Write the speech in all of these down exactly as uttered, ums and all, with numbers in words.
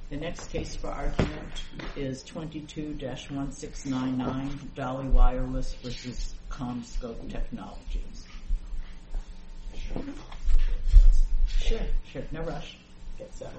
The next case for argument is twenty-two dash one six nine nine, Dolly Wireless versus CommScope Technologies. Sure, sure, no rush. Get settled.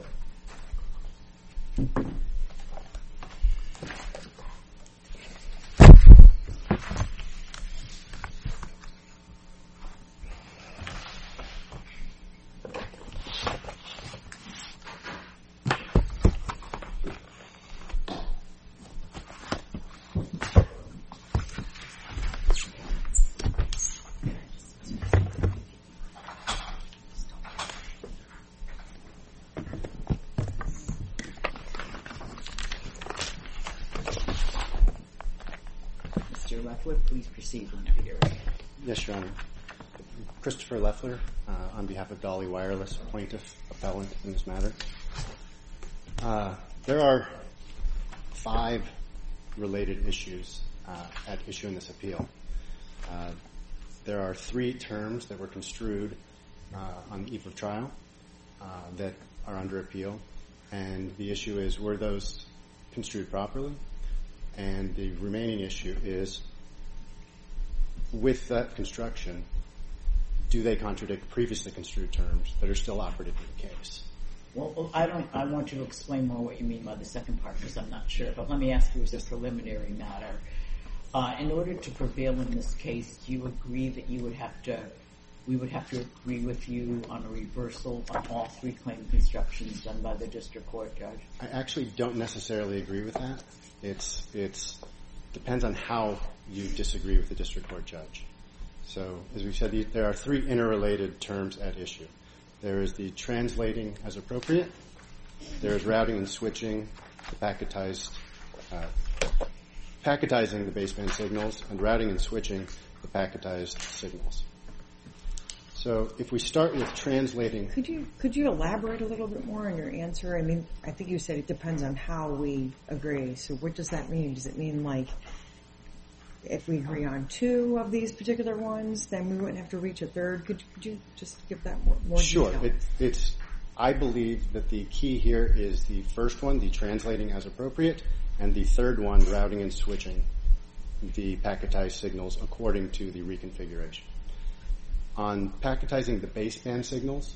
Mister Leffler, please proceed whenever you're ready. Yes, Your Honor. Christopher Leffler, uh, on behalf of Dolly Wireless, plaintiff appellant in this matter. Uh, there are five related issues uh, at issue in this appeal. Uh, there are three terms that were construed uh, on the eve of trial uh, that are under appeal, and the issue is, were those construed properly? And the remaining issue is, with that construction, do they contradict previously construed terms that are still operative in the case? Well, I don't. I want you to explain more what you mean by the second part, because I'm not sure. But let me ask you as a preliminary matter. Uh, in order to prevail in this case, do you agree that you would have to, we would have to agree with you on a reversal on all three claim constructions done by the district court judge? I actually don't necessarily agree with that. It's it's depends on how you disagree with the district court judge. So, as we said, there are three interrelated terms at issue. There is the translating as appropriate. There is routing and switching the packetized, uh, packetizing the baseband signals, and routing and switching the packetized signals. So, if we start with translating, could you could you elaborate a little bit more on your answer? I mean, I think you said it depends on how we agree. So, what does that mean? Does it mean like, if we agree on two of these particular ones, then we wouldn't have to reach a third? Could, could you just give that more, more sure. detail? It, it's, I believe that the key here is the first one, the translating as appropriate, and the third one, routing and switching the packetized signals according to the reconfiguration. On packetizing the baseband signals,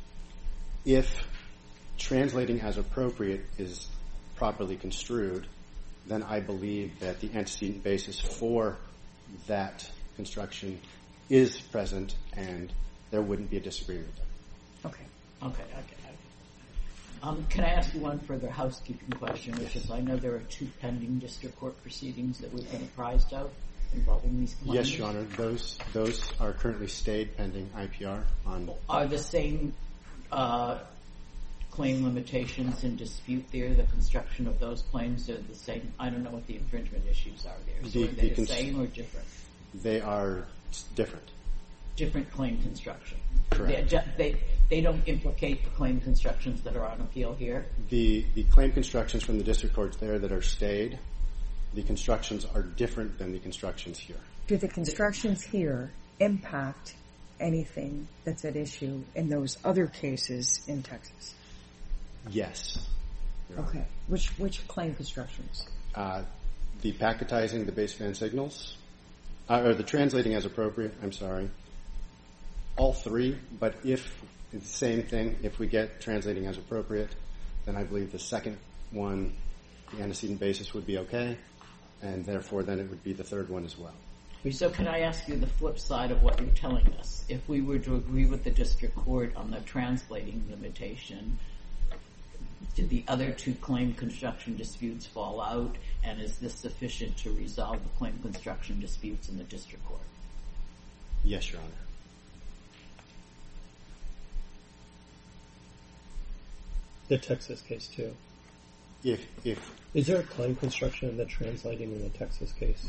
if translating as appropriate is properly construed, then I believe that the antecedent basis for that construction is present, and there wouldn't be a disagreement there. Okay. Okay, okay, okay. Um, can I ask you one further housekeeping question, which is, I know there are two pending district court proceedings that we've been apprised of involving these claims. Yes, Your Honor. Those those are currently stayed pending I P R on. Are the same uh, claim limitations in dispute there? The construction of those claims are the same? I don't know what the infringement issues are there. So the, are they the, the same or different? They are different. Different claim construction. Correct. They, they, they don't implicate the claim constructions that are on appeal here? The, the claim constructions from the district courts there that are stayed, the constructions are different than the constructions here. Do the constructions here impact anything that's at issue in those other cases in Texas? Yes. Okay. Which which claim constructions? Uh, the packetizing the baseband signals, uh, or the translating as appropriate, I'm sorry. All three, but if it's the same thing, if we get translating as appropriate, then I believe the second one, the antecedent basis, would be okay, and therefore then it would be the third one as well. So can I ask you the flip side of what you're telling us? If we were to agree with the district court on the translating limitation, did the other two claim construction disputes fall out, and is this sufficient to resolve the claim construction disputes in the district court? Yes, Your Honor. The Texas case, too. If, if, Is there a claim construction in the translating in the Texas case?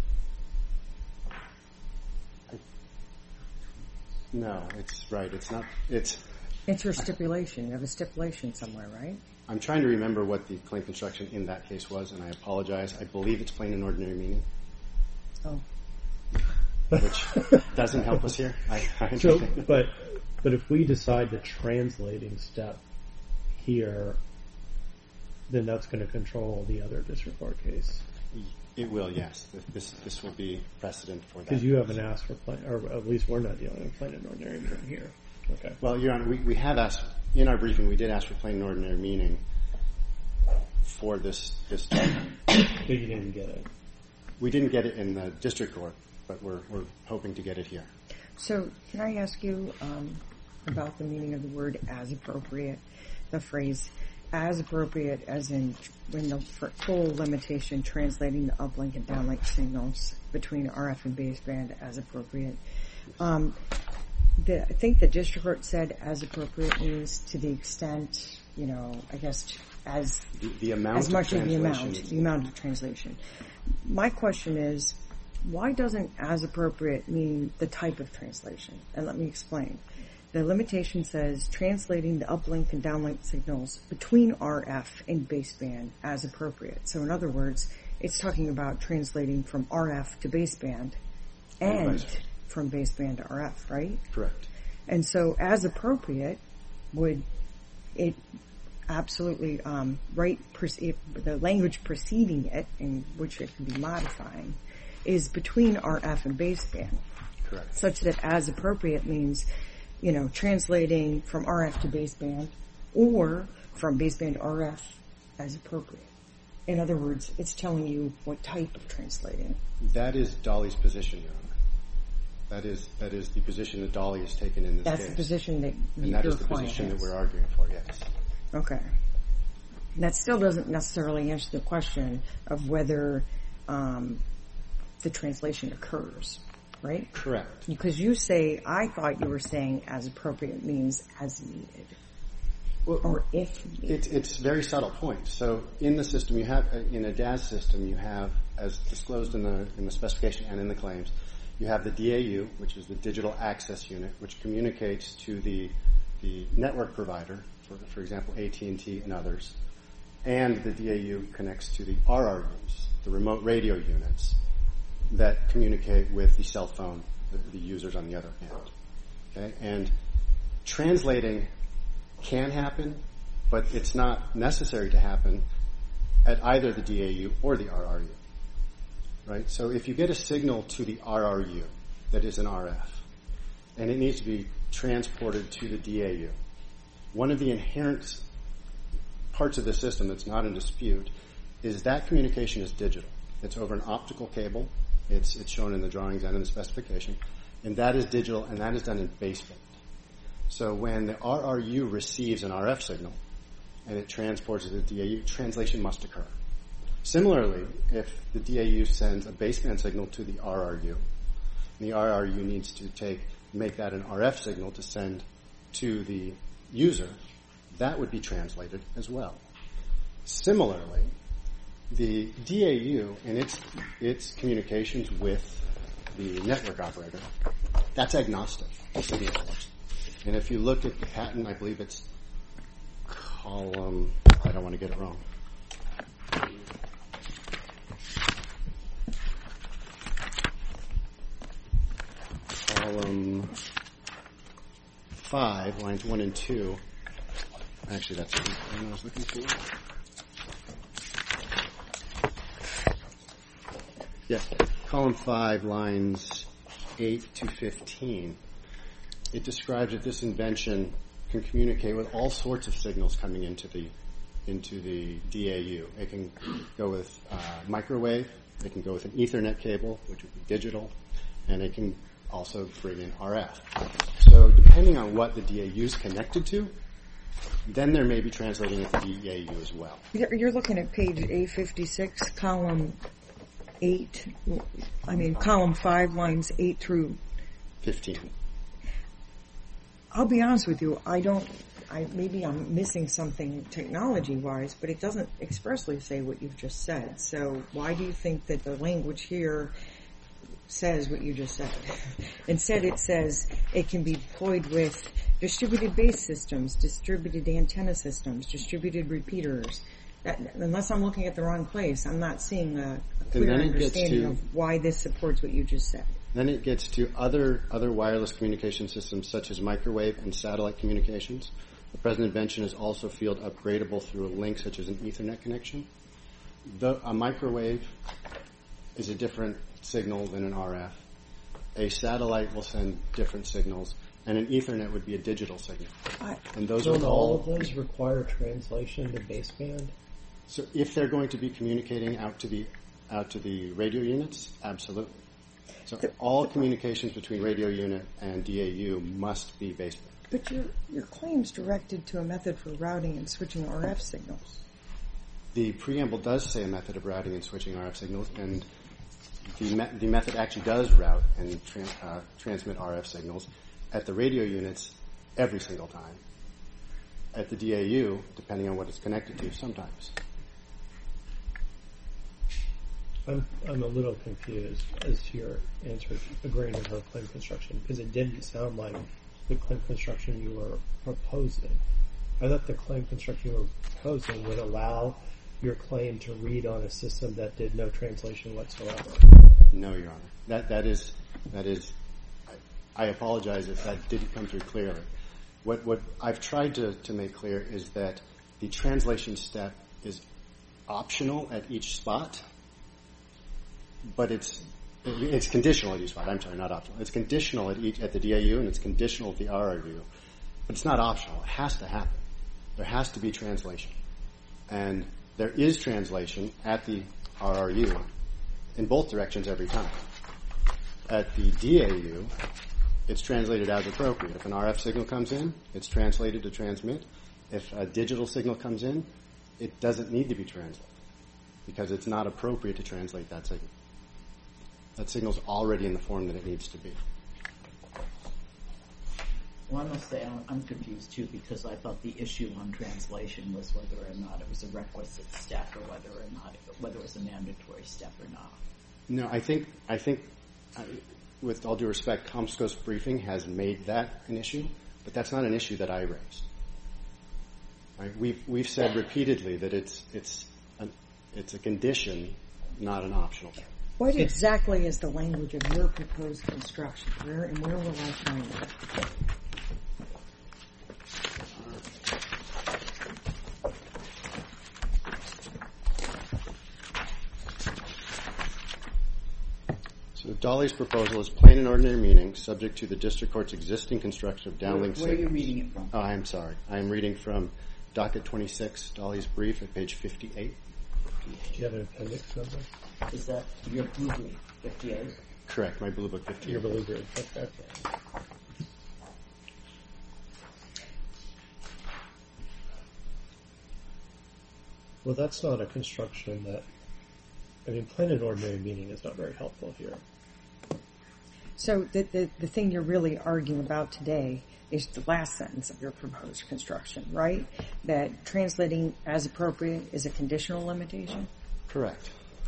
no, it's right, it's not, it's, It's your stipulation. You have a stipulation somewhere, right? I'm trying to remember what the claim construction in that case was, and I apologize. I believe it's plain and ordinary meaning. Oh. Which doesn't help us here. I, I So, but, but if we decide the translating step here then that's going to control the other district court case. It will, yes. This this will be precedent for that. Because you haven't asked for plain, or at least we're not dealing with plain and ordinary meaning here. Okay. Well, Your Honor, we, we have asked, in our briefing, we did ask for plain and ordinary meaning for this, this term. But you didn't get it. We didn't get it in the district court, but we're, we're hoping to get it here. So can I ask you um, about the meaning of the word as appropriate, the phrase as appropriate as in when the full limitation translating the uplink and downlink signals between R F and baseband as appropriate. Um, the, I think the district court said as appropriate means to the extent, you know, I guess as, the, the amount as much of as the amount, is, the amount of translation. My question is, why doesn't as appropriate mean the type of translation? And let me explain. The limitation says translating the uplink and downlink signals between R F and baseband as appropriate. So in other words, it's talking about translating from R F to baseband and, and from baseband to R F, right? Correct. And so as appropriate would it absolutely um, right, the language preceding it, in which it can be modifying, is between R F and baseband. Correct. Such that as appropriate means, you know, translating from R F to baseband or from baseband to R F as appropriate. In other words, it's telling you what type of translating. That is Dolly's position, Your Honor. That is that is the position that Dolly has taken in this That's case. the position that and your that is the client position has. that we're arguing for, yes. Okay. That still doesn't necessarily answer the question of whether um, the translation occurs, right? Correct. Because you say, I thought you were saying as appropriate means as needed. Well, or if needed. It's, it's a very subtle point. So in the system, you have, in a D A S system, you have, as disclosed in the in the specification and in the claims, you have the D A U, which is the digital access unit, which communicates to the the network provider, for, for example, A T and T and others, and the D A U connects to the R R Us, the remote radio units, that communicate with the cell phone, the, the users on the other hand. Okay, and translating can happen, but it's not necessary to happen at either the D A U or the R R U. Right? So if you get a signal to the R R U that is an R F, and it needs to be transported to the D A U, one of the inherent parts of the system that's not in dispute is that communication is digital. It's over an optical cable. It's, it's shown in the drawings and in the specification. And that is digital, and that is done in baseband. So when the R R U receives an R F signal and it transports it to the D A U, translation must occur. Similarly, if the D A U sends a baseband signal to the R R U, and the R R U needs to take make that an R F signal to send to the user, that would be translated as well. Similarly, the D A U in its its communications with the network operator, that's agnostic to signal source. And if you look at the patent, I believe it's column, I don't want to get it wrong. Column five, lines one and two. Actually, that's the one I was looking for. Yes, column five, lines eight to fifteen. It describes that this invention can communicate with all sorts of signals coming into the into the D A U. It can go with uh, microwave. It can go with an Ethernet cable, which would be digital, and it can also bring in R F. So depending on what the D A U is connected to, then there may be translating at the D A U as well. You're looking at page A fifty-six, column eight, I mean column five, lines eight through fifteen. I'll be honest with you, I don't, I maybe I'm missing something technology-wise, but it doesn't expressly say what you've just said. So why do you think that the language here says what you just said? Instead it says it can be deployed with distributed base systems, distributed antenna systems, distributed repeaters. That, unless I'm looking at the wrong place, I'm not seeing a, a clear understanding to, of why this supports what you just said. Then it gets to other other wireless communication systems such as microwave and satellite communications, The present invention is also field upgradable through a link such as an Ethernet connection. The, a microwave is a different signal than an R F. A satellite will send different signals, and an Ethernet would be a digital signal. I, And those Don't are all all. of those require translation to baseband? So if they're going to be communicating out to the out to the radio units, absolutely. So all communications between radio unit and D A U must be baseband. but your your claim's directed to a method for routing and switching R F signals. The preamble does say a method of routing and switching R F signals, and the me- the method actually does route and tran- uh, transmit R F signals at the radio units every single time. At the D A U, depending on what it's connected to, sometimes. I'm I'm a little confused as to your answer agreeing with her claim construction, because it didn't sound like the claim construction you were proposing. I thought the claim construction you were proposing would allow your claim to read on a system that did no translation whatsoever. No, Your Honor. That that is that is. I, I apologize if that didn't come through clearly. What what I've tried to, to make clear is that the translation step is optional at each spot, but it's it's conditional at each spot. I'm sorry, not optional. It's conditional at each at the D A U and it's conditional at the R R U, but it's not optional. It has to happen. There has to be translation, and there is translation at the R R U in both directions every time. At the D A U, it's translated as appropriate. If an R F signal comes in, it's translated to transmit. If a digital signal comes in, it doesn't need to be translated because it's not appropriate to translate that signal. That signal's already in the form that it needs to be. Well, I must say I'm, I'm confused too, because I thought the issue on translation was whether or not it was a requisite step, or whether or not whether it was a mandatory step or not. No, I think I think, uh, with all due respect, Comsco's briefing has made that an issue, but that's not an issue that I raised. Right? We've we've said repeatedly that it's it's an, it's a condition, not an optional. What exactly is the language of your proposed construction? Where and where will I find it? So Dolly's proposal is plain and ordinary meaning, subject to the district court's existing construction of downlink Where, where are you signals. reading it from? Oh, I'm sorry. I'm reading from docket twenty-six, Dolly's brief at page fifty-eight. Do you have an appendix number? Is that your blue brief, fifty-eight? Correct, my blue book fifty-eight. Your blue grid. Okay. Well, that's not a construction that, I mean, plain and ordinary meaning is not very helpful here. So the, the the thing you're really arguing about today is the last sentence of your proposed construction, right? That translating as appropriate is a conditional limitation, Correct.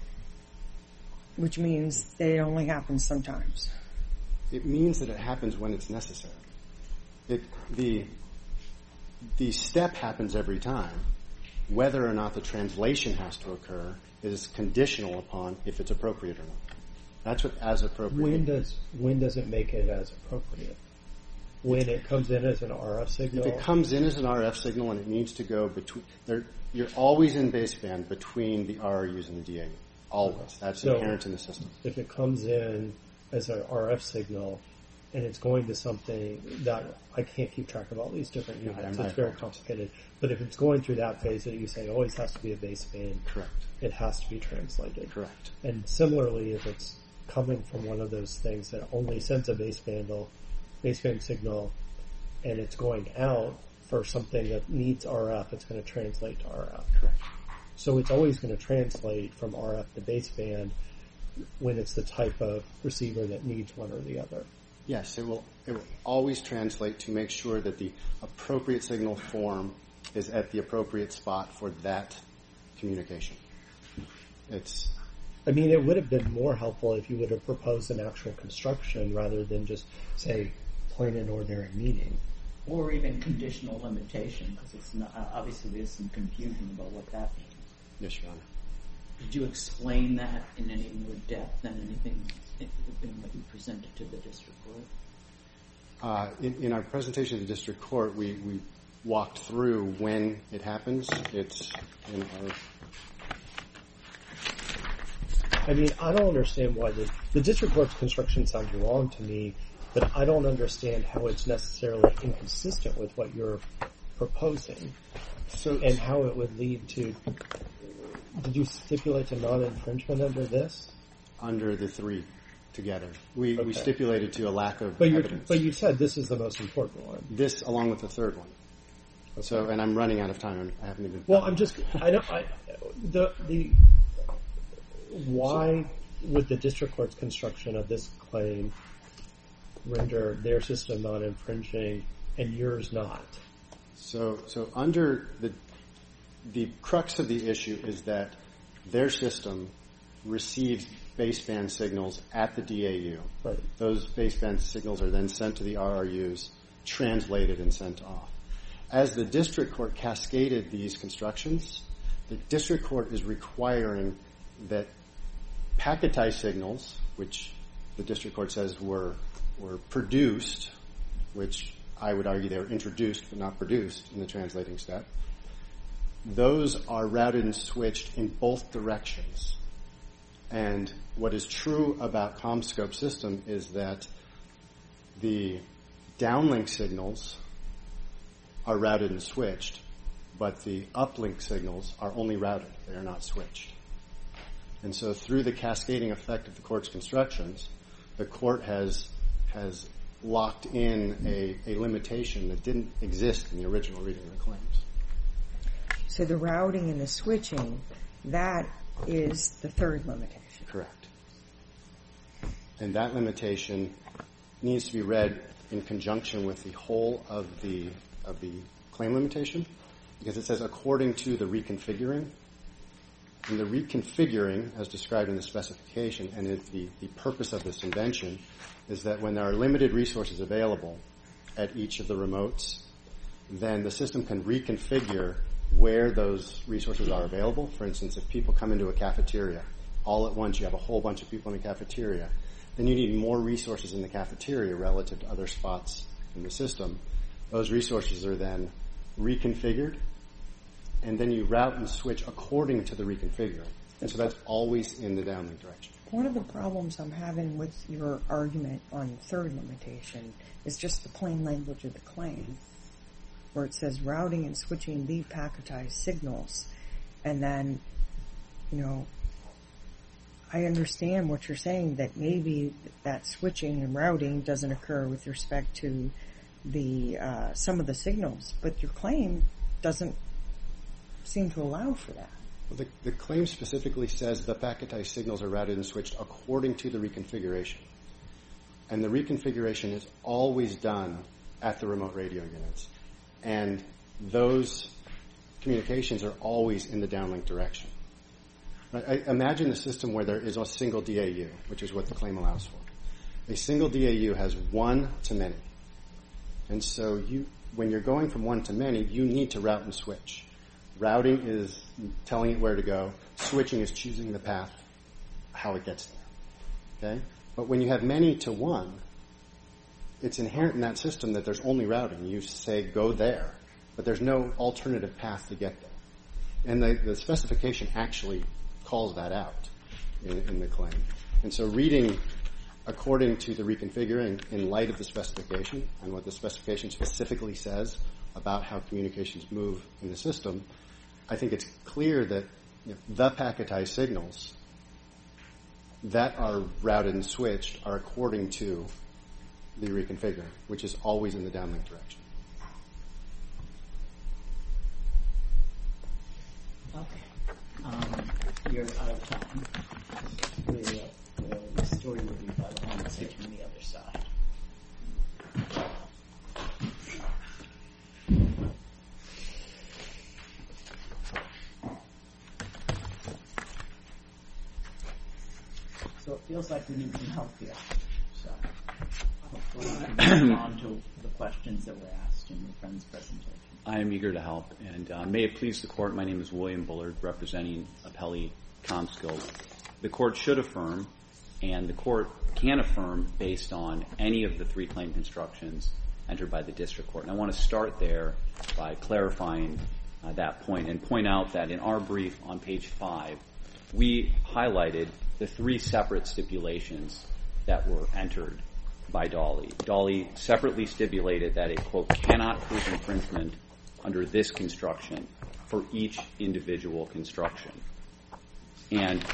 which means that it only happens sometimes. It means that it happens when it's necessary. It the the step happens every time. Whether or not the translation has to occur is conditional upon if it's appropriate or not. That's what as appropriate When means. does when does it make it as appropriate? When it comes in as an R F signal? If it comes in as an R F signal and it needs to go between, there, you're always in baseband between the R R Us and the D A U. Always. That's So- inherent in the system. if it comes in as an R F signal and it's going to something that I can't keep track of all these different No, units, I- I it's very apologize. complicated. But if it's going through that phase that you say always has to be a baseband, Correct. it has to be translated. Correct. And similarly, if it's coming from one of those things that only sends a baseband, baseband signal, and it's going out for something that needs R F, it's going to translate to R F. Correct. So it's always going to translate from R F to baseband when it's the type of receiver that needs one or the other. Yes, it will. It will always translate to make sure that the appropriate signal form is at the appropriate spot for that communication. It's I mean, it would have been more helpful if you would have proposed an actual construction rather than just say plain and ordinary meaning. Or even conditional limitation, because it's not, uh, obviously there's some confusion about what that means. yes, Your Honor. Did you explain that in any more depth than anything in, in what you presented to the district court? Uh, in, in our presentation to the district court, we, we walked through when it happens. It's in our... I mean, I don't understand why the, the district court's construction sounds wrong to me, but I don't understand how it's necessarily inconsistent with what you're proposing. So, and how it would lead to... Did you stipulate a non-infringement under this? Under the three together. We Okay. we stipulated to a lack of But, you're, evidence. but you said this is the most important one. This along with the third one. Okay. So, and I'm running out of time. I'm, I haven't even... Well, I'm just... I don't... I, the... the why would the district court's construction of this claim render their system non-infringing and yours not? So, so under the the crux of the issue is that their system receives baseband signals at the D A U. Right. Those baseband signals are then sent to the R R Us, translated and sent off. As the district court cascaded these constructions, the district court is requiring that packetized signals, which the district court says were were produced, which I would argue they were introduced but not produced in the translating step, those are routed and switched in both directions. And what is true about CommScope system is that the downlink signals are routed and switched, but the uplink signals are only routed. They are not switched. And so through the cascading effect of the court's constructions, the court has has locked in a, a limitation that didn't exist in the original reading of the claims. So the routing and the switching, that is the third limitation. Correct. And that limitation needs to be read in conjunction with the whole of the of the claim limitation, because it says according to the reconfiguring. And the reconfiguring, as described in the specification, and it, the, the purpose of this invention, is that when there are limited resources available at each of the remotes, then the system can reconfigure where those resources are available. For instance, if people come into a cafeteria, all at once you have a whole bunch of people in a cafeteria, then you need more resources in the cafeteria relative to other spots in the system. Those resources are then reconfigured, and then you route and switch according to the reconfiguring. And so that's always in the downlink direction. One of the problems I'm having with your argument on the third limitation is just the plain language of the claim, where it says routing and switching the packetized signals. And then, you know, I understand what you're saying, that maybe that switching and routing doesn't occur with respect to the uh, some of the signals, but your claim doesn't seem to allow for that. Well, the, the claim specifically says the packetized signals are routed and switched according to the reconfiguration. And the reconfiguration is always done at the remote radio units. And those communications are always in the downlink direction. Right? I, imagine a system where there is a single D A U, which is what the claim allows for. A single D A U has one to many. And so you, when you're going from one to many, you need to route and switch. Routing is telling it where to go. Switching is choosing the path, how it gets there. Okay? But when you have many to one, it's inherent in that system that there's only routing. You say, go there. But there's no alternative path to get there. And the, the specification actually calls that out in, in the claim. And so reading according to the reconfiguring in light of the specification and what the specification specifically says about how communications move in the system, I think it's clear that you know, the packetized signals that are routed and switched are according to the reconfiguring, which is always in the downlink direction. Okay. Um, you're out of time. The, uh, the story will be by the conversation on the other side. So it feels like we need some help here. So hopefully we can move on to the questions that were asked in your friend's presentation. I am eager to help, and uh, may it please the Court, my name is William Bullard, representing Appellee CommScope. The Court should affirm, and the Court can affirm based on any of the three claim constructions entered by the district court. And I want to start there by clarifying uh, that point and point out that in our brief on page five, we highlighted the three separate stipulations that were entered by Dolly. Dolly separately stipulated that it, quote, cannot prove infringement under this construction for each individual construction. And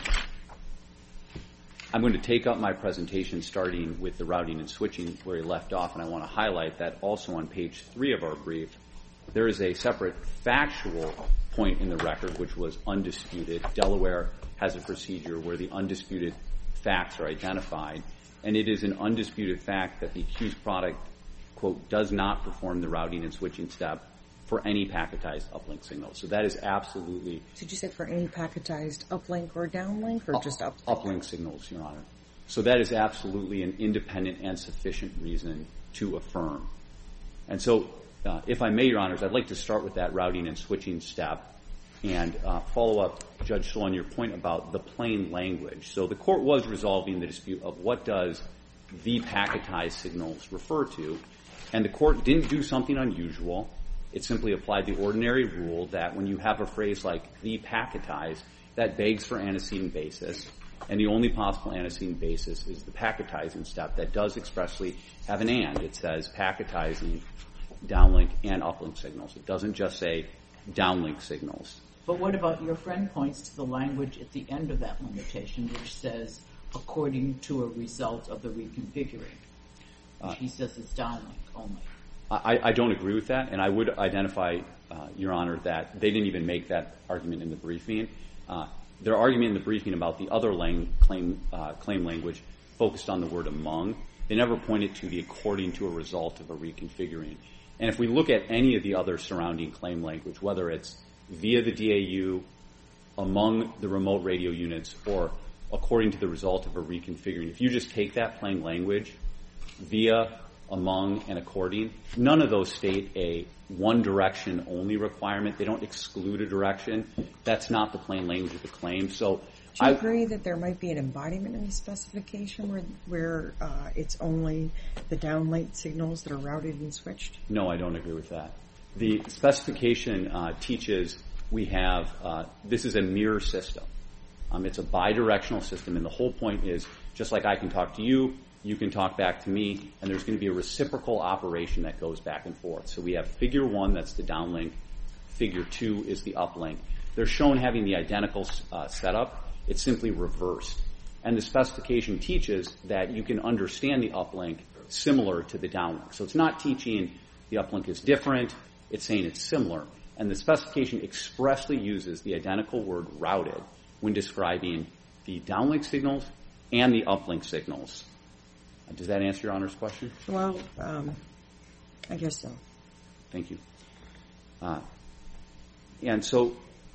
I'm going to take up my presentation starting with the routing and switching where he left off, and I want to highlight that also on page three of our brief, there is a separate factual point in the record which was undisputed. Delaware has a procedure where the undisputed facts are identified, and it is an undisputed fact that the accused product, quote, does not perform the routing and switching step for any packetized uplink signal. So that is absolutely... Did you say for any packetized uplink or downlink, or up, just uplink? Uplink signals, Your Honor. So that is absolutely an independent and sufficient reason to affirm. And so, uh, if I may, Your Honors, I'd like to start with that routing and switching step and uh, follow up, Judge Sloan, your point about the plain language. So the court was resolving the dispute of what does the packetized signals refer to, and the court didn't do something unusual. It simply applied the ordinary rule that when you have a phrase like the packetized, that begs for antecedent basis, and the only possible antecedent basis is the packetizing step that does expressly have an and. It says packetizing, downlink, and uplink signals. It doesn't just say downlink signals. But what about your friend points to the language at the end of that limitation, which says, according to a result of the reconfiguring? Uh, he says it's downlink only. I, I don't agree with that, and I would identify, uh, Your Honor, that they didn't even make that argument in the briefing. Uh, their argument in the briefing about the other lang- claim, uh, claim language focused on the word among. They never pointed to the according to a result of a reconfiguring. And if we look at any of the other surrounding claim language, whether it's via the D A U, among the remote radio units, or according to the result of a reconfiguring, if you just take that plain language, via, among, and according, none of those state a one direction only requirement. They don't exclude a direction. That's not the plain language of the claim. So Do you I agree that there might be an embodiment in the specification where, where uh, it's only the downlink signals that are routed and switched? No, I don't agree with that. The specification uh, teaches we have, uh, this is a mirror system. Um, it's a bidirectional system, and the whole point is, just like I can talk to you, you can talk back to me, and there's going to be a reciprocal operation that goes back and forth. So we have figure one, that's the downlink. Figure two is the uplink. They're shown having the identical uh, setup. It's simply reversed. And the specification teaches that you can understand the uplink similar to the downlink. So it's not teaching the uplink is different. It's saying it's similar. And the specification expressly uses the identical word routed when describing the downlink signals and the uplink signals. Does that answer Your Honor's question? Well, um, I guess so. Thank you. Uh, and so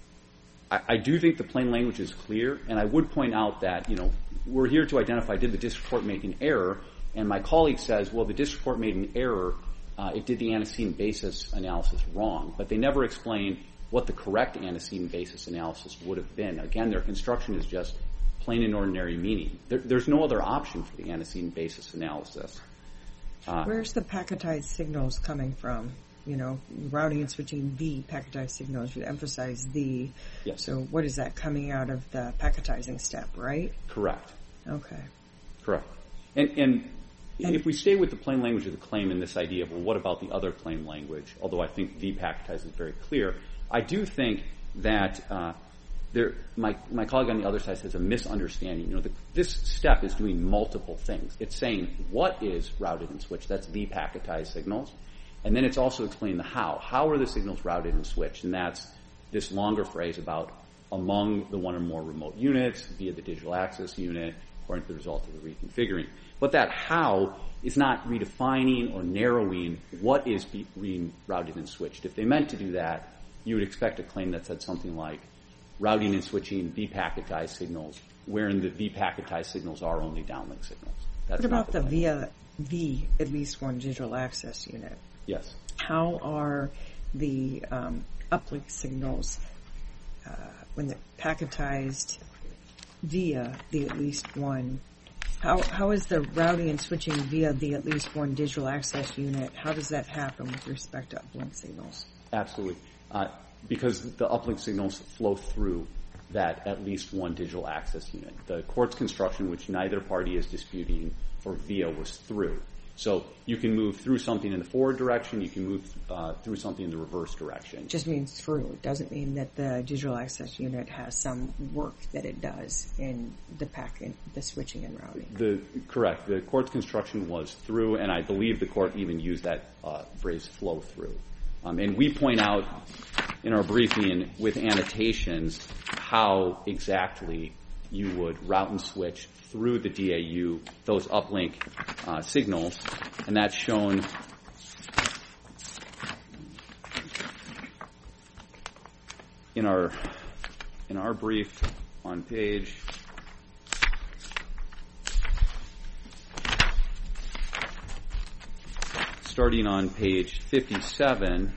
I, I do think the plain language is clear, and I would point out that, you know, we're here to identify, did the district court make an error? And my colleague says, well, the district court made an error. Uh, it did the antecedent basis analysis wrong. But they never explained what the correct antecedent basis analysis would have been. Again, their construction is just plain and ordinary meaning. There, there's no other option for the antecedent basis analysis. Uh, Where's the packetized signals coming from? You know, routing and switching the packetized signals. You emphasize the. Yes. So what is that coming out of the packetizing step, right? Correct. Okay. Correct. And, and, and if we stay with the plain language of the claim and this idea of, well, what about the other claim language, although I think the packetized is very clear, I do think that uh, there, my, my colleague on the other side says a misunderstanding. You know, the, this step is doing multiple things. It's saying what is routed and switched. That's the packetized signals. And then it's also explaining the how. How are the signals routed and switched? And that's this longer phrase about among the one or more remote units via the digital access unit according to the result of the reconfiguring. But that how is not redefining or narrowing what is being routed and switched. If they meant to do that, you would expect a claim that said something like routing and switching v-packetized signals, wherein the v-packetized signals are only downlink signals. That's what about the, the via the at least one digital access unit? Yes. How are the um, uplink signals uh, when they're packetized via the at least one How how is the routing and switching via the at least one digital access unit? How does that happen with respect to uplink signals? Absolutely. Uh, because the uplink signals flow through that at least one digital access unit. The court's construction, which neither party is disputing for via, was through. So you can move through something in the forward direction, you can move uh, through something in the reverse direction. It just means through. It doesn't mean that the digital access unit has some work that it does in the pack, in the switching and routing. The correct. The court's construction was through, and I believe the court even used that uh, phrase "flow through." Um, and we point out in our briefing with annotations how exactly you would route and switch through the D A U those uplink uh, signals, and that's shown in our in our brief on page starting on page fifty-seven.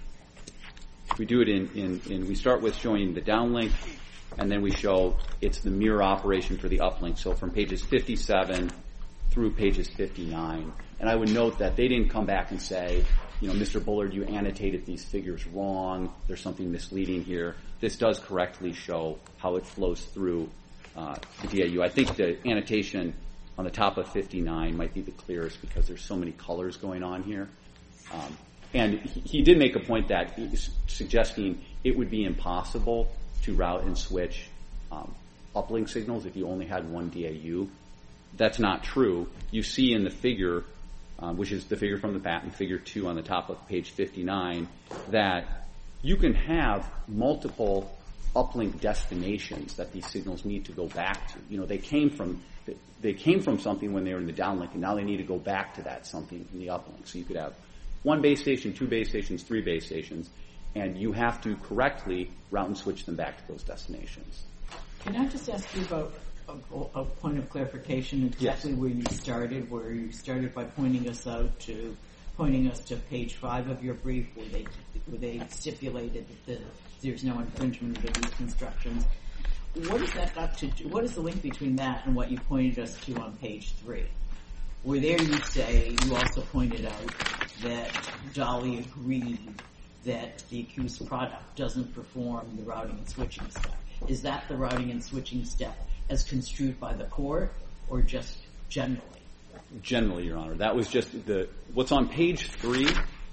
We do it in, in, in we start with showing the downlink, and then we show it's the mirror operation for the uplink. So from pages fifty-seven through pages fifty-nine. And I would note that they didn't come back and say, you know, Mister Bullard, you annotated these figures wrong. There's something misleading here. This does correctly show how it flows through uh, the D A U. I think the annotation on the top of fifty-nine might be the clearest because there's so many colors going on here. Um, and he, he did make a point that he was suggesting it would be impossible to route and switch um, uplink signals if you only had one D A U. That's not true. You see in the figure, um, which is the figure from the patent, figure two on the top of page fifty-nine, that you can have multiple uplink destinations that these signals need to go back to. You know, they came from they came from something when they were in the downlink, and now they need to go back to that something in the uplink. So you could have one base station, two base stations, three base stations, and you have to correctly route and switch them back to those destinations. Can I just ask you about a, a point of clarification exactly yes. where you started, where you started by pointing us out to pointing us to page five of your brief, where they where they stipulated that the, there's no infringement of these constructions. What is that got to do? What is the link between that and what you pointed us to on page three? Where there you say, you also pointed out that Dolly agreed that the accused product doesn't perform the routing and switching step. Is that the routing and switching step as construed by the court, or just generally? Generally, Your Honor. That was just the, what's on page three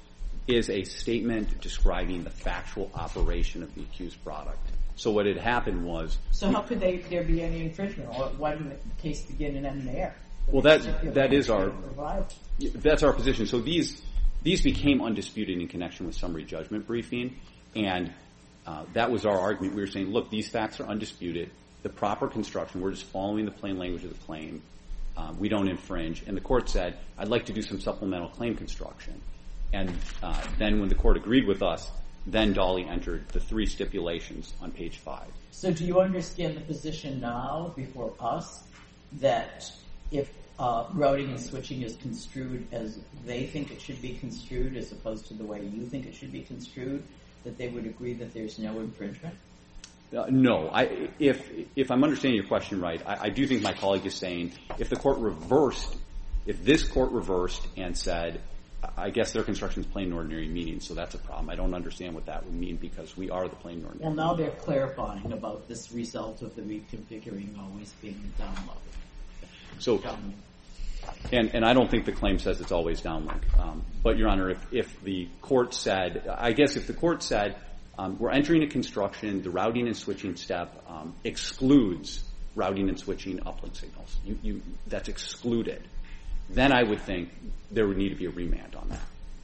is a statement describing the factual operation of the accused product. So what had happened was... So how could they, there be any infringement? Or why didn't the case begin and end there? Well, that that is our that's our position. So these these became undisputed in connection with summary judgment briefing, and uh, that was our argument. We were saying, look, these facts are undisputed. The proper construction, we're just following the plain language of the claim. Um, we don't infringe. And the court said, I'd like to do some supplemental claim construction. And uh, then when the court agreed with us, then Dolly entered the three stipulations on page five. So do you understand the position now before us that if uh, routing and switching is construed as they think it should be construed as opposed to the way you think it should be construed, that they would agree that there's no infringement? Uh, no. I, if if I'm understanding your question right, I, I do think my colleague is saying if the court reversed, if this court reversed and said, I guess their construction is plain and ordinary meaning, so that's a problem. I don't understand what that would mean because we are the plain and ordinary. Well, now they're clarifying about this result of the reconfiguring always being downloaded. So, and, and I don't think the claim says it's always downlink. Um, but, Your Honor, if, if the court said, I guess if the court said, um, we're entering a construction, the routing and switching step um, excludes routing and switching uplink signals. You, you, that's excluded. Then I would think there would need to be a remand on that.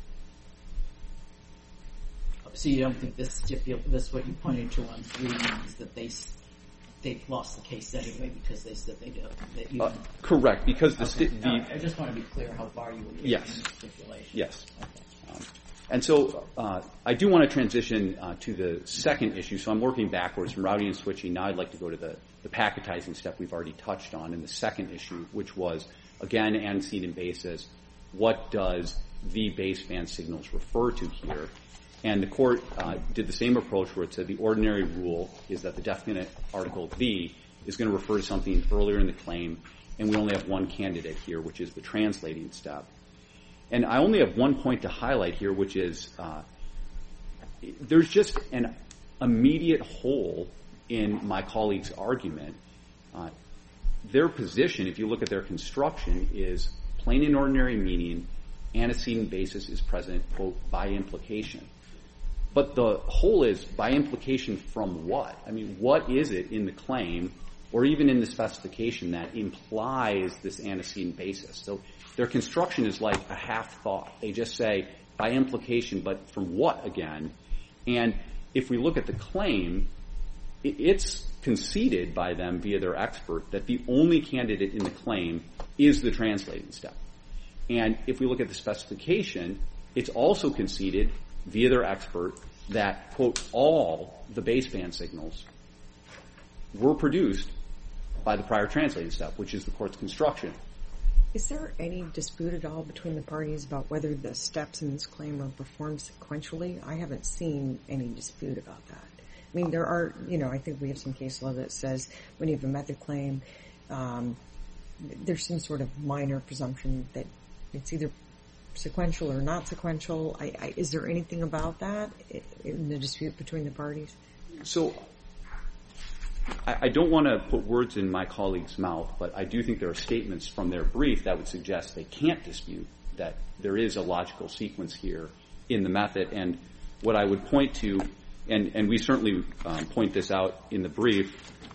So you don't think this stipul- this what you pointed to on three means that they they've lost the case anyway because they said they do. That you uh, correct, because the, sti- the no, I just want to be clear how far you were taking yes, in the stipulation. Yes. Okay. Um, and so uh, I do want to transition uh, to the second issue. So I'm working backwards from routing and switching. Now I'd like to go to the, the packetizing step we've already touched on in the second issue, which was, again, antecedent basis. What does the baseband signals refer to here? And the court uh, did the same approach where it said the ordinary rule is that the definite article the is going to refer to something earlier in the claim, and we only have one candidate here, which is the translating step. And I only have one point to highlight here, which is uh, there's just an immediate hole in my colleague's argument. Uh, their position, if you look at their construction, is plain and ordinary meaning, antecedent basis is present, quote, by implication. But the whole is by implication from what? I mean, what is it in the claim or even in the specification that implies this antecedent basis? So their construction is like a half thought. They just say by implication, but from what again? And if we look at the claim, it's conceded by them via their expert that the only candidate in the claim is the translating step. And if we look at the specification, it's also conceded via their expert that, quote, all the baseband signals were produced by the prior translating step, which is the court's construction. Is there any dispute at all between the parties about whether the steps in this claim are performed sequentially? I haven't seen any dispute about that. I mean, there are, you know, I think we have some case law that says when you have a method claim, um, there's some sort of minor presumption that it's either sequential or not sequential. I, I, is there anything about that in the dispute between the parties? So I, I don't want to put words in my colleague's mouth, but I do think there are statements from their brief that would suggest they can't dispute that there is a logical sequence here in the method. And what I would point to, and, and we certainly um, point this out in the brief,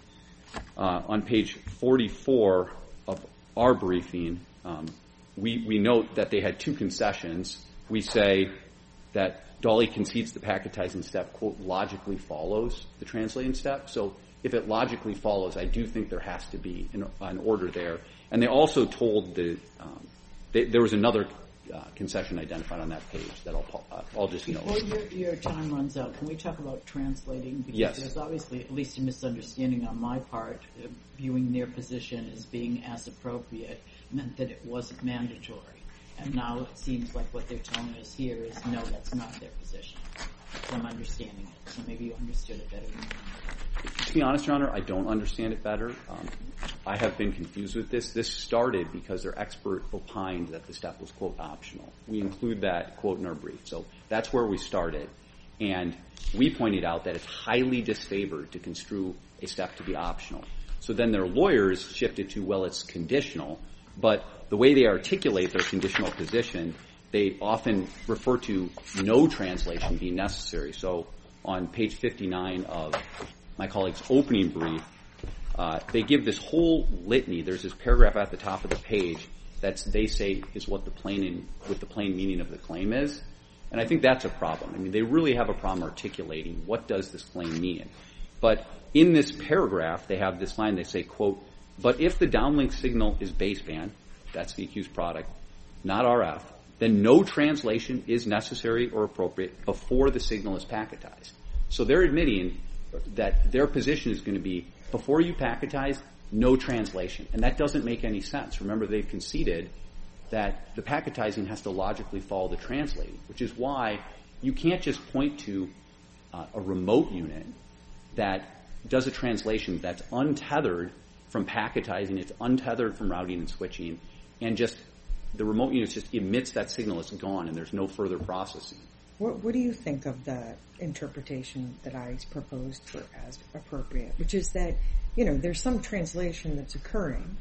uh, on page forty-four of our briefing, um, we, we note that they had two concessions. We say that Dawley concedes the packetizing step, quote, logically follows the translating step. So if it logically follows, I do think there has to be an, an order there. And they also told the, um, they, there was another uh, concession identified on that page that I'll, uh, I'll just note. Before your, your time runs out, can we talk about translating? Because yes. There's obviously at least a misunderstanding on my part, uh, viewing their position as being as appropriate meant that it wasn't mandatory. And now it seems like what they're telling us here is, no, that's not their position. So I'm understanding it. So maybe you understood it better than me. To be honest, Your Honor, I don't understand it better. Um, I have been confused with this. This started because their expert opined that the step was, quote, optional. We include that quote in our brief. So that's where we started. And we pointed out that it's highly disfavored to construe a step to be optional. So then their lawyers shifted to, well, it's conditional. But the way they articulate their conditional position, they often refer to no translation being necessary. So on page fifty-nine of my colleague's opening brief, uh, they give this whole litany. There's this paragraph at the top of the page that they say is what the plain in, what the plain meaning of the claim is. And I think that's a problem. I mean, they really have a problem articulating what does this claim mean. But in this paragraph, they have this line. They say, quote, but if the downlink signal is baseband, that's the accused product, not R F, then no translation is necessary or appropriate before the signal is packetized. So they're admitting that their position is going to be, before you packetize, no translation. And that doesn't make any sense. Remember, they've conceded that the packetizing has to logically follow the translating, which is why you can't just point to uh, a remote unit that does a translation that's untethered from packetizing, it's untethered from routing and switching, and just the remote unit just emits that signal, it's gone, and there's no further processing. What, what do you think of the interpretation that I proposed for as appropriate, which is that, you know, there's some translation that's occurring,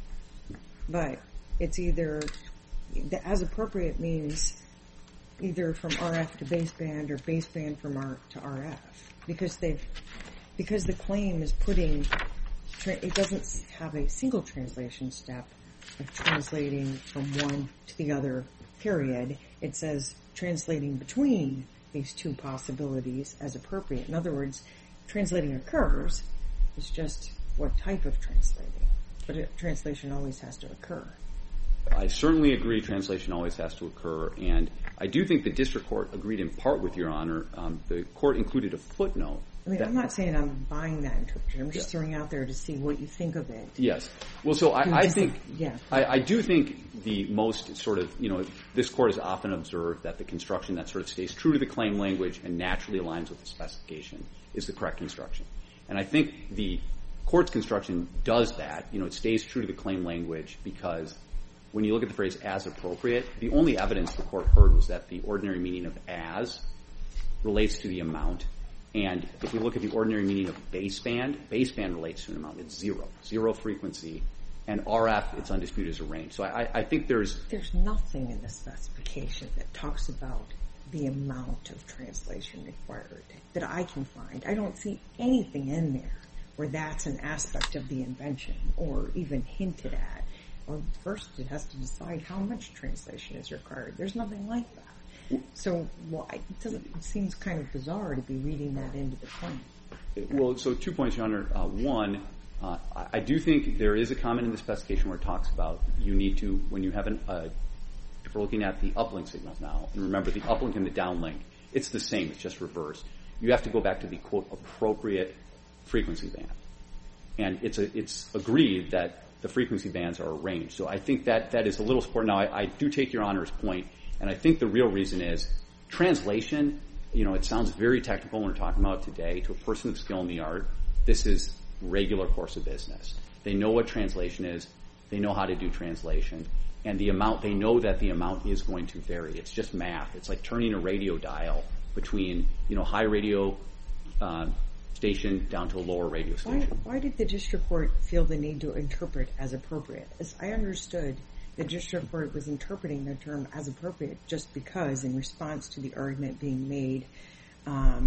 but it's either, the as appropriate means either from R F to baseband or baseband from R to R F, because they've, because the claim is putting, it doesn't have a single translation step of translating from one to the other, period. It says translating between these two possibilities as appropriate. In other words, translating occurs, it's just what type of translating. But a translation always has to occur. I certainly agree translation always has to occur, and I do think the district court agreed in part with Your Honor. Um, the court included a footnote. I mean, that, I'm not saying I'm buying that interpretation. I'm just yeah. throwing out there to see what you think of it. Yes. Well, so I, I think, yeah. I, I do think the most sort of, you know, this court has often observed that the construction that sort of stays true to the claim language and naturally aligns with the specification is the correct construction. And I think the court's construction does that. You know, it stays true to the claim language because when you look at the phrase as appropriate, the only evidence the court heard was that the ordinary meaning of as relates to the amount. And if we look at the ordinary meaning of baseband, baseband relates to an amount. It's zero, zero frequency. And R F, it's undisputed as a range. So I, I think there's... There's nothing in the specification that talks about the amount of translation required that I can find. I don't see anything in there where that's an aspect of the invention or even hinted at. Well, first it has to decide how much translation is required. There's nothing like that. So well, it, doesn't, it seems kind of bizarre to be reading that into the claim. Well, so two points, Your Honor. Uh, one, uh, I do think there is a comment in the specification where it talks about you need to, when you have an, uh, if we're looking at the uplink signals now, and remember the uplink and the downlink, it's the same, it's just reversed. You have to go back to the, quote, appropriate frequency band. And it's a, it's agreed that the frequency bands are arranged. So I think that that is a little support. Now, I, I do take Your Honor's point, and I think the real reason is translation, you know, it sounds very technical when we're talking about it today. To a person of skill in the art, this is regular course of business. They know what translation is. They know how to do translation. And the amount, they know that the amount is going to vary. It's just math. It's like turning a radio dial between, you know, high radio uh, station down to a lower radio station. Why, why did the district court feel the need to interpret as appropriate? As I understood, the district court was interpreting the term as appropriate just because in response to the argument being made um,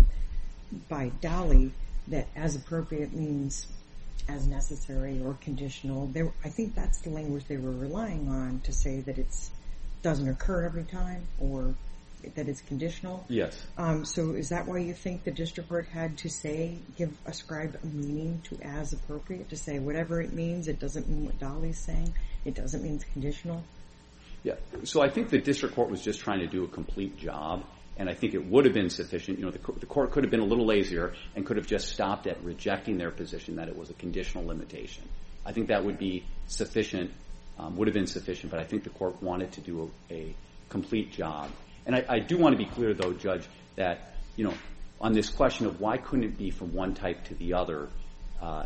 by Dolly that as appropriate means as necessary or conditional. There, I think that's the language they were relying on to say that it doesn't occur every time or that it's conditional. Yes. Um, so is that why you think the district court had to say, give, ascribe a meaning to as appropriate, to say whatever it means, it doesn't mean what Dolly's saying, it doesn't mean it's conditional? Yeah. So I think the district court was just trying to do a complete job, and I think it would have been sufficient. You know, the, the court could have been a little lazier and could have just stopped at rejecting their position that it was a conditional limitation. I think that would be sufficient, um, would have been sufficient, but I think the court wanted to do a, a complete job. And I, I do want to be clear, though, Judge, that, you know, on this question of why couldn't it be from one type to the other, uh,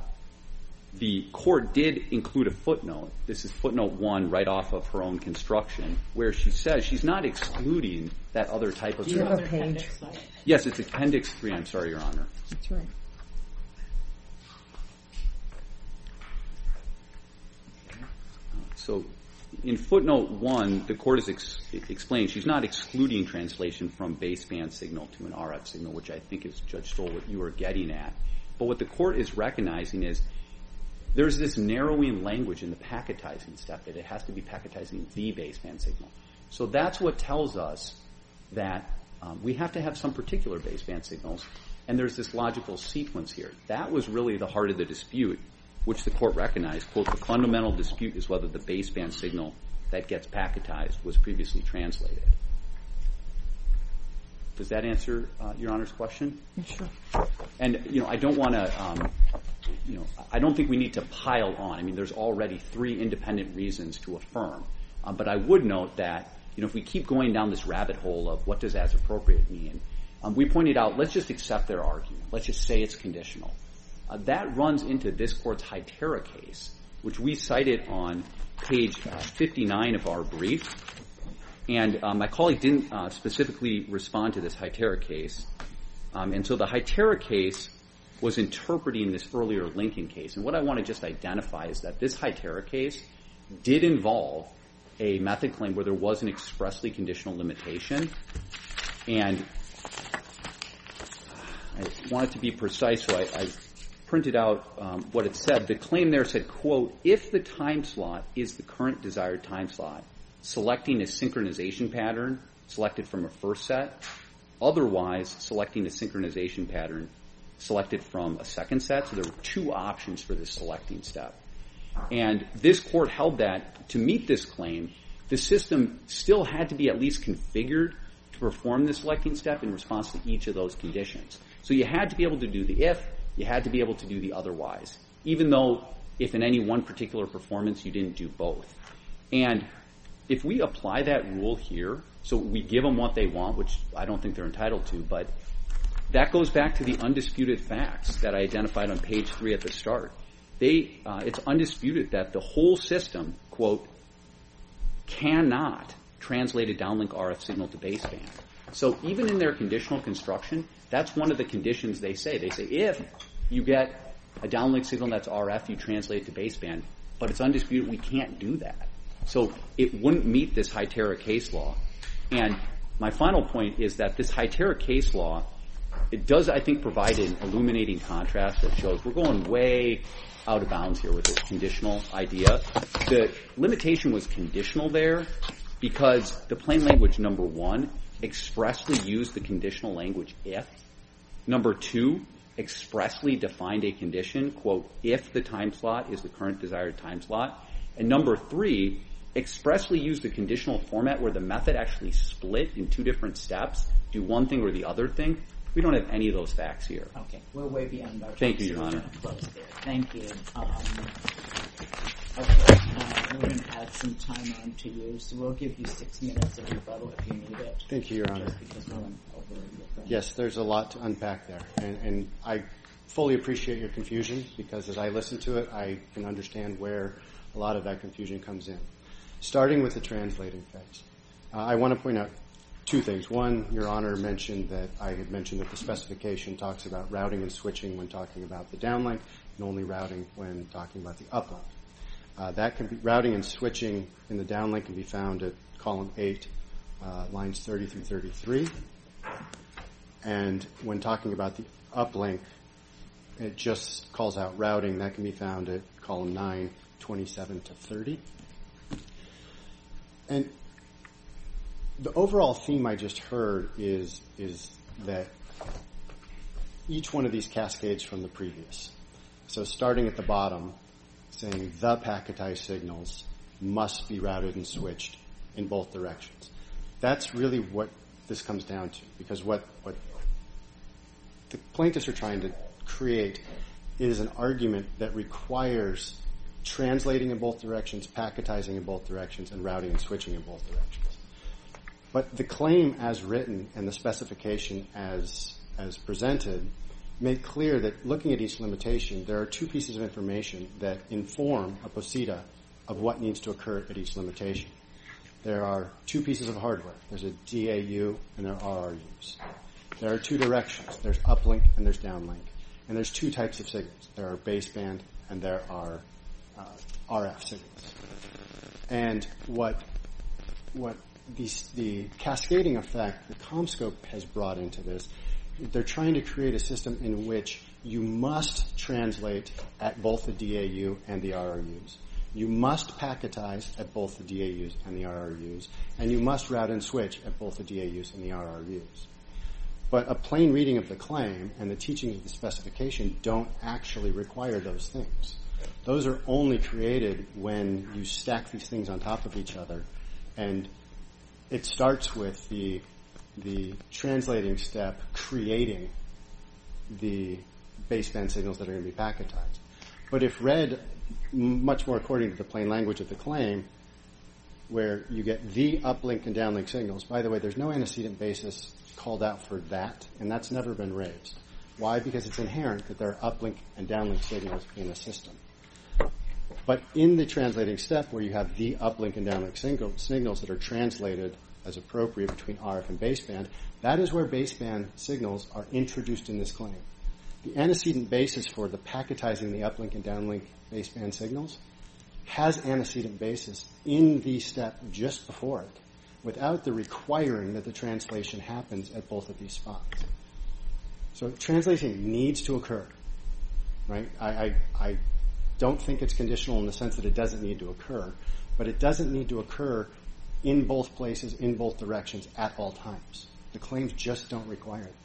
the court did include a footnote. This is footnote one right off of her own construction, where she says she's not excluding that other type of... Do you have a page? Yes, it's Appendix three. I'm sorry, Your Honor. That's right. So in footnote one, the court has ex- explained she's not excluding translation from baseband signal to an R F signal, which I think is, Judge Stoll, what you were getting at. But what the court is recognizing is there's this narrowing language in the packetizing step that it has to be packetizing the baseband signal. So that's what tells us that um, we have to have some particular baseband signals, and there's this logical sequence here. That was really the heart of the dispute, which the court recognized. Quote, the fundamental dispute is whether the baseband signal that gets packetized was previously translated. Does that answer uh, Your Honor's question? Sure. And, you know, I don't want to, um, you know, I don't think we need to pile on. I mean, there's already three independent reasons to affirm. Um, but I would note that, you know, if we keep going down this rabbit hole of what does as appropriate mean, um, we pointed out, let's just accept their argument. Let's just say it's conditional. Uh, that runs into this court's Hytera case, which we cited on page uh, fifty-nine of our brief. And uh, my colleague didn't uh, specifically respond to this Hytera case. Um, and so the Hytera case was interpreting this earlier Lincoln case. And what I want to just identify is that this Hytera case did involve a method claim where there was an expressly conditional limitation. And I wanted to be precise, so I, I printed out um, what it said. The claim there said, quote, if the time slot is the current desired time slot, selecting a synchronization pattern selected from a first set, otherwise selecting a synchronization pattern selected from a second set. So there were two options for this selecting step. And this court held that to meet this claim, the system still had to be at least configured to perform the selecting step in response to each of those conditions. So you had to be able to do the if, you had to be able to do the otherwise, even though if in any one particular performance you didn't do both. And if we apply that rule here, so we give them what they want, which I don't think they're entitled to, but that goes back to the undisputed facts that I identified on page three at the start. they uh, it's undisputed that the whole system, quote, cannot translate a downlink R F signal to baseband. So even in their conditional construction, that's one of the conditions they say. They say if you get a downlink signal that's R F, you translate it to baseband, but it's undisputed we can't do that. So it wouldn't meet this HITERA case law. And my final point is that this HITERA case law, it does, I think, provide an illuminating contrast that shows we're going way out of bounds here with this conditional idea. The limitation was conditional there because the plain language, number one, expressly used the conditional language if. Number two, expressly defined a condition, quote, if the time slot is the current desired time slot. And number three, expressly used the conditional format where the method actually split in two different steps, do one thing or the other thing. We don't have any of those facts here. Okay, we're way beyond our Thank time, you, so Your we're Honor. gonna close there. Thank you. Um, okay, uh, we're going to add some time on to you, so we'll give you six minutes of rebuttal if you need it. Thank you, Your Honor. Just because we're on over your thing. Yes, there's a lot to unpack there, and, and I fully appreciate your confusion because as I listen to it, I can understand where a lot of that confusion comes in. Starting with the translating phase, uh, I want to point out two things. One, Your Honor mentioned that I had mentioned that the specification talks about routing and switching when talking about the downlink, and only routing when talking about the uplink. Uh, that can be routing and switching in the downlink can be found at column eight, uh, lines thirty through thirty-three. And when talking about the uplink, it just calls out routing. That can be found at column nine, twenty-seven to thirty. And the overall theme I just heard is is that each one of these cascades from the previous. So starting at the bottom, saying the packetized signals must be routed and switched in both directions. That's really what this comes down to, because what, what the plaintiffs are trying to create is an argument that requires translating in both directions, packetizing in both directions, and routing and switching in both directions. But the claim as written and the specification as as presented make clear that looking at each limitation, there are two pieces of information that inform a posita of what needs to occur at each limitation. There are two pieces of hardware. There's a D A U and there are R R Us. There are two directions. There's uplink and there's downlink. And there's two types of signals. There are baseband and there are uh, R F signals. And what what the, the cascading effect that CommScope has brought into this, they're trying to create a system in which you must translate at both the D A U and the R R Us. You must packetize at both the D A Us and the R R Us, and you must route and switch at both the D A Us and the R R Us. But a plain reading of the claim and the teachings of the specification don't actually require those things. Those are only created when you stack these things on top of each other, and it starts with the the translating step creating the baseband signals that are going to be packetized. But if read m- much more according to the plain language of the claim, where you get the uplink and downlink signals, by the way, there's no antecedent basis called out for that, and that's never been raised. Why? Because it's inherent that there are uplink and downlink signals in a system. But in the translating step where you have the uplink and downlink single, signals that are translated as appropriate between R F and baseband, that is where baseband signals are introduced in this claim. The antecedent basis for the packetizing the uplink and downlink baseband signals has antecedent basis in the step just before it, without the requiring that the translation happens at both of these spots. So translation needs to occur, right? I, I, I don't think it's conditional in the sense that it doesn't need to occur, but it doesn't need to occur in both places, in both directions, at all times. The claims just don't require it.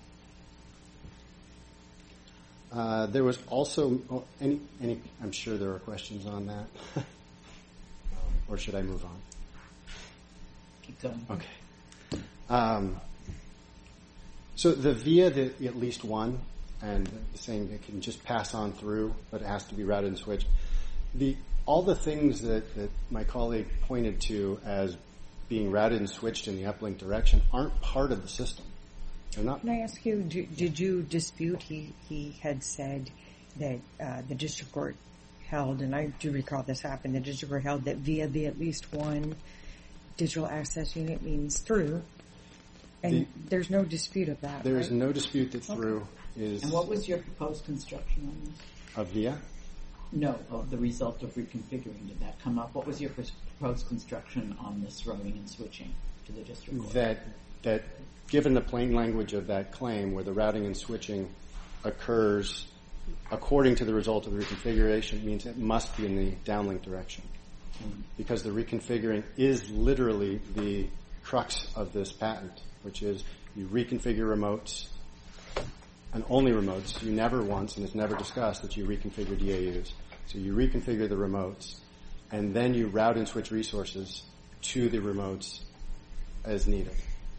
Uh, there was also oh, any, any. I'm sure there are questions on that, um, or should I move on? Keep going. Okay. Um, so the via the at least one, and saying it can just pass on through, but it has to be routed and switched. The all the things that, that my colleague pointed to as being routed and switched in the uplink direction aren't part of the system. They're not. Can I ask you, do, did you dispute he, he had said that uh, the district court held, and I do recall this happened, the district court held that via the at least one digital access unit means through, and The- there's no dispute of that, There is right? no dispute that through is And what was your proposed construction on this? a via. No, of the result of reconfiguring. Did that come up? What was your pros- proposed construction on this routing and switching to the district court? That that given the plain language of that claim, where the routing and switching occurs according to the result of the reconfiguration, means it must be in the downlink direction, because the reconfiguring is literally the crux of this patent, which is you reconfigure remotes, and only remotes. You never once, and it's never discussed, that you reconfigure D A Us. So you reconfigure the remotes, and then you route and switch resources to the remotes as needed.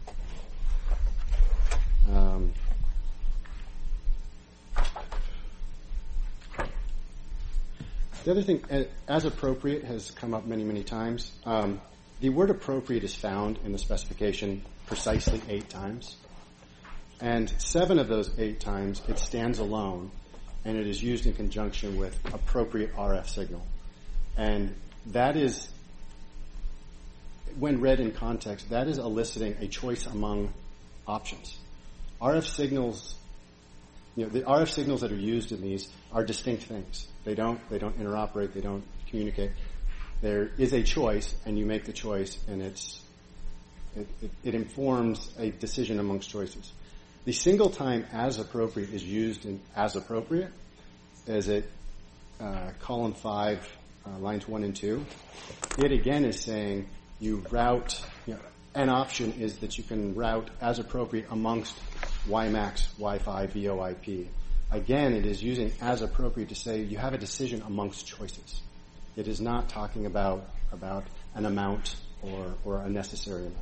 Um, the other thing, as appropriate, has come up many, many times. Um, the word appropriate is found in the specification precisely eight times. And seven of those eight times, it stands alone, and it is used in conjunction with appropriate R F signal. And that is, when read in context, that is eliciting a choice among options. R F signals, you know, the R F signals that are used in these are distinct things. They don't, they don't interoperate, they don't communicate. There is a choice, and you make the choice, and it's, it, it, it informs a decision amongst choices. The single time as appropriate is used in as appropriate, as at uh, column five, uh, lines one and two. It again is saying you route, you know, an option is that you can route as appropriate amongst WiMAX, Wi-Fi, V O I P. Again, it is using as appropriate to say you have a decision amongst choices. It is not talking about about an amount or, or a necessary amount.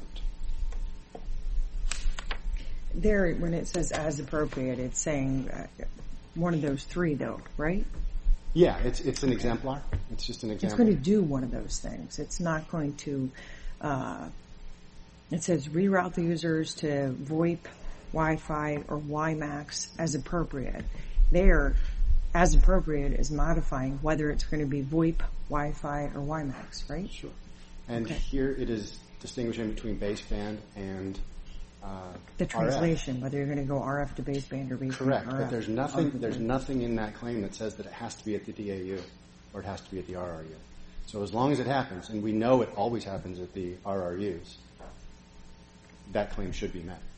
There, when it says as appropriate, it's saying uh, one of those three, though, right? Yeah, it's it's an exemplar. It's just an It's example. going to do one of those things. It's not going to, uh, it says reroute the users to VoIP, Wi-Fi, or WiMAX as appropriate. There, as appropriate is modifying whether it's going to be VoIP, Wi-Fi, or WiMAX, right? Sure. And Okay. here it is distinguishing between baseband and uh, The R F. translation, whether you're going to go R F to baseband or baseband Correct, to R F. but there's nothing there's nothing in that claim that says that it has to be at the D A U or it has to be at the R R U. So as long as it happens, and we know it always happens at the R R Us, that claim should be met.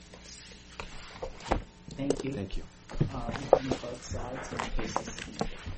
Thank you. Thank you. Uh, from both sides, and the case is submitted.